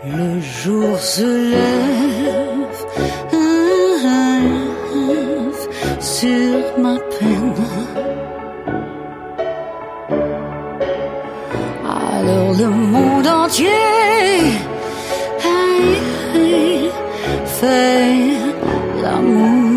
Le jour se lève sur ma peine. Alors le monde entier fait l'amour.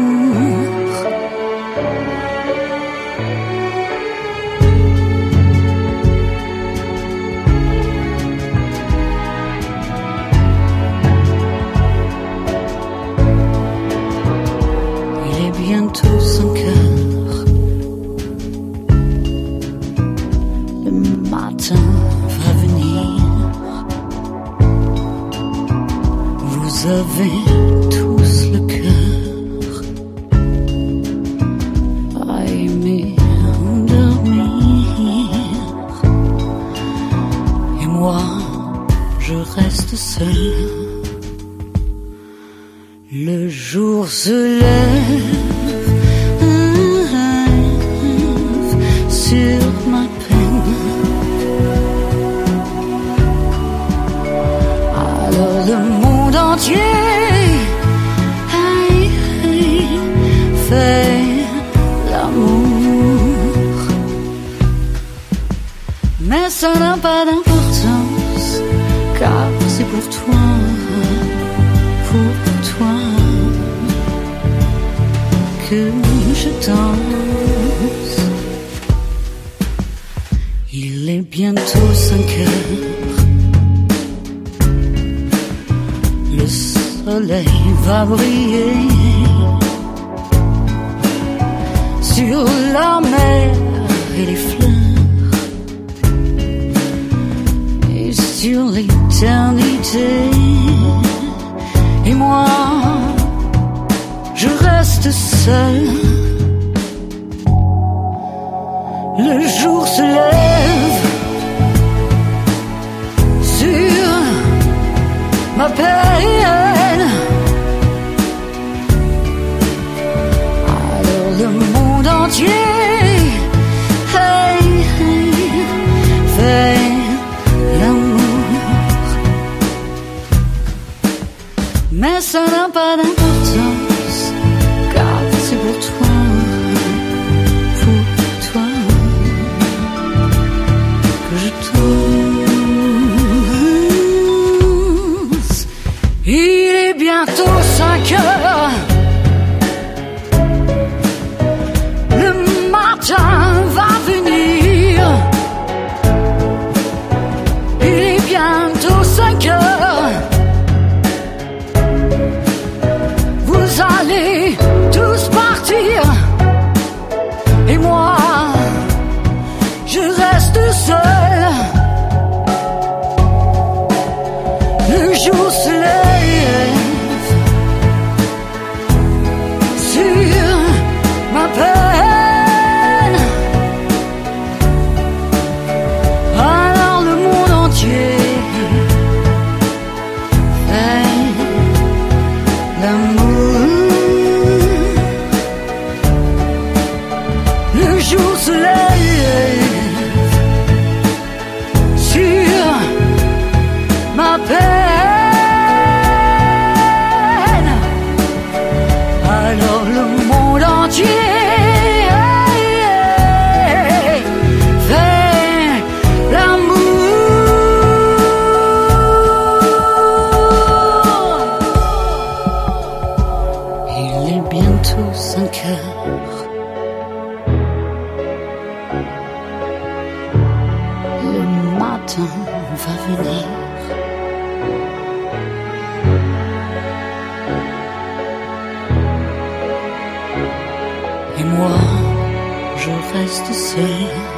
Bientôt 5 heures, le matin va venir. Vous avez tous le cœur à aimer dormir. Et moi, je reste seul. Le jour se lève sur ma peine. Alors le monde entier fait l'amour. Mais ça n'a pas d'importance, car c'est pour toi, que je danse. Il est bientôt 5 heures. Le soleil va briller sur la mer et les fleurs, et sur l'éternité. Et moi, je reste seul. Le jour se lève sur ma peine. Alors le monde entier fait l'amour. Mais ça n'a pas d'importance, car c'est pour toi, que je danse. Il est bientôt 5 heures. Le matin va venir. Il est bientôt 5 heures. Vous allez tous partir. Et moi, je reste seul. Le jour se lève sur ma peine. Alors le monde entier fait l'amour. Le jour se lève sur ma peine. Alors le monde entier fait l'amour. Il est bientôt 5 heures. Le matin va venir. Et moi, je reste seul.